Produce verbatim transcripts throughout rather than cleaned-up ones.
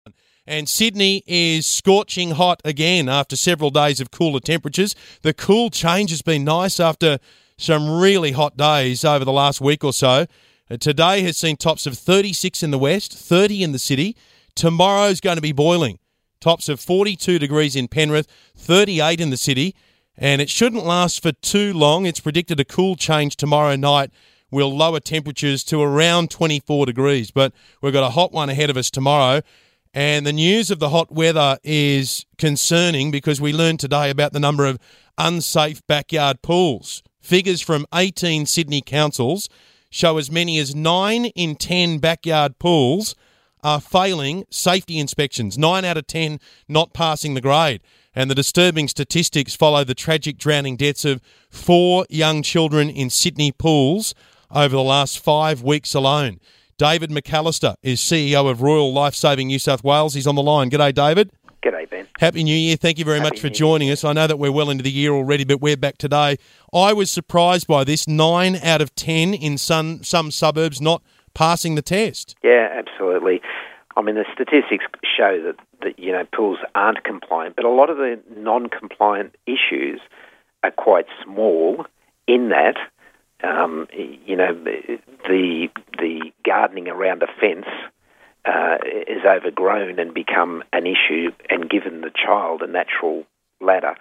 And Sydney is scorching hot again after several days of cooler temperatures. The cool change has been nice after some really hot days over the last week or so. Uh, Today has seen tops of thirty-six in the west, thirty in the city. Tomorrow's going to be boiling. Tops of forty-two degrees in Penrith, thirty-eight in the city. And it shouldn't last for too long. It's predicted a cool change tomorrow night will lower temperatures to around twenty-four degrees. But we've got a hot one ahead of us tomorrow. And the news of the hot weather is concerning because we learned today about the number of unsafe backyard pools. Figures from eighteen Sydney councils show as many as nine in ten backyard pools are failing safety inspections. nine out of ten not passing the grade. And the disturbing statistics follow the tragic drowning deaths of four young children in Sydney pools over the last five weeks alone. David McAllister is C E O of Royal Lifesaving New South Wales. He's on the line. G'day, David. G'day, Ben. Happy New Year. Thank you very Happy much for New joining Year. us. I know that we're well into the year already, but we're back today. I was surprised by this. Nine out of ten in some, some suburbs not passing the test. Yeah, absolutely. I mean, the statistics show that, that, you know, pools aren't compliant, but a lot of the non-compliant issues are quite small in that, um, you know, the the gardening around a fence uh, is overgrown and become an issue and given the child a natural ladder.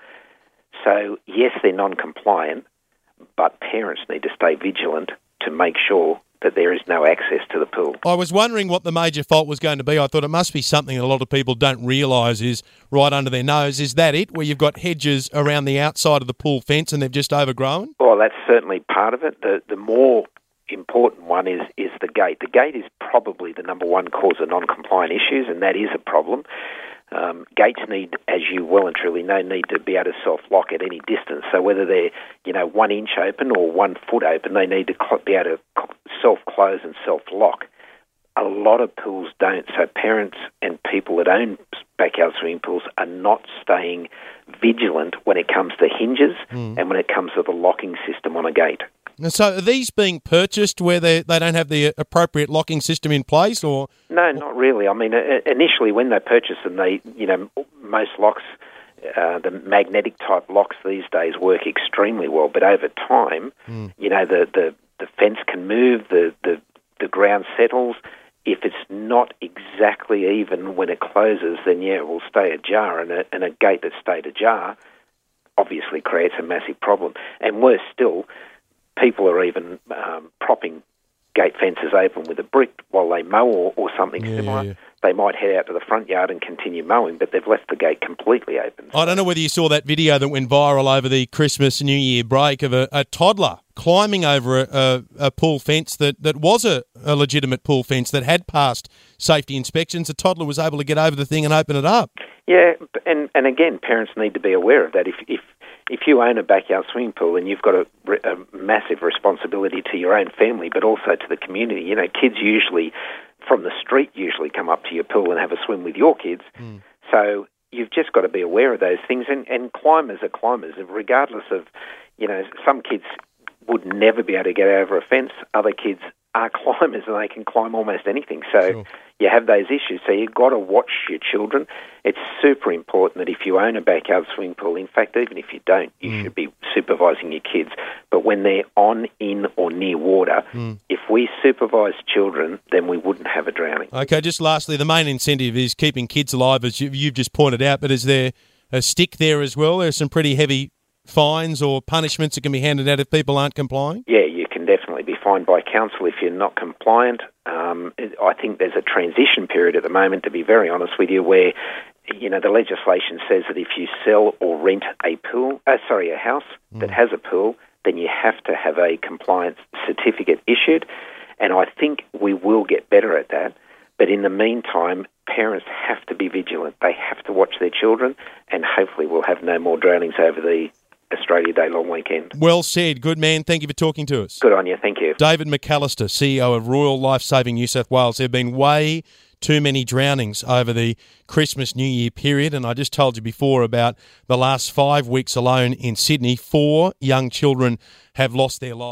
So, yes, they're non-compliant, but parents need to stay vigilant to make sure that there is no access to the pool. I was wondering what the major fault was going to be. I thought it must be something that a lot of people don't realise is right under their nose. Is that it, where you've got hedges around the outside of the pool fence and they've just overgrown? Well, that's certainly part of it. The the more important one is, is the gate. The gate is probably the number one cause of non-compliant issues, and that is a problem. Um, gates need, as you well and truly know, need to be able to self-lock at any distance. So whether they're, you know, one inch open or one foot open, they need to cl- be able to self-close and self-lock. A lot of pools don't. So parents and people that own backyard swimming pools are not staying vigilant when it comes to hinges mm. and when it comes to the locking system on a gate. And so are these being purchased where they they don't have the appropriate locking system in place, or? No, not really. I mean, initially when they purchase them, they, you know, most locks, uh, the magnetic type locks these days work extremely well. But over time, mm. you know, the, the, the fence can move, the, the, the ground settles. If it's not exactly even when it closes, then yeah, it will stay ajar, and a, and a gate that stayed ajar obviously creates a massive problem. And worse still, people are even um, propping gate fences open with a brick while they mow or, or something yeah, similar. Yeah, yeah. They might head out to the front yard and continue mowing, but they've left the gate completely open. I don't know whether you saw that video that went viral over the Christmas New Year break of a, a toddler climbing over a, a, a pool fence that, that was a, a legitimate pool fence that had passed safety inspections. The toddler was able to get over the thing and open it up. Yeah, and, and again, parents need to be aware of that. If if If you own a backyard swimming pool, and you've got a, a massive responsibility to your own family, but also to the community. You know, kids usually, from the street, usually come up to your pool and have a swim with your kids. Mm. So you've just got to be aware of those things. And, and climbers are climbers, regardless of, you know, some kids would never be able to get over a fence. Other kids are climbers and they can climb almost anything. So sure. you have those issues. So you've got to watch your children. It's super important that if you own a backyard swimming pool, in fact, even if you don't, you mm. should be supervising your kids. But when they're on, in or near water, mm. if we supervise children, then we wouldn't have a drowning. Okay, just lastly, the main incentive is keeping kids alive, as you've just pointed out, but is there a stick there as well? There are some pretty heavy fines or punishments that can be handed out if people aren't complying? Yeah, you can definitely be fined by council if you're not compliant. Um, I think there's a transition period at the moment, to be very honest with you, where, you know, the legislation says that if you sell or rent a pool, uh, sorry, a house mm. that has a pool, then you have to have a compliance certificate issued. And I think we will get better at that. But in the meantime, parents have to be vigilant. They have to watch their children, and hopefully we'll have no more drownings over the Australia Day long weekend. Well said. Good man. Thank you for talking to us. Good on you. Thank you. David McAllister, C E O of Royal Lifesaving New South Wales. There have been way too many drownings over the Christmas New Year period, and I just told you before about the last five weeks alone in Sydney, four young children have lost their lives.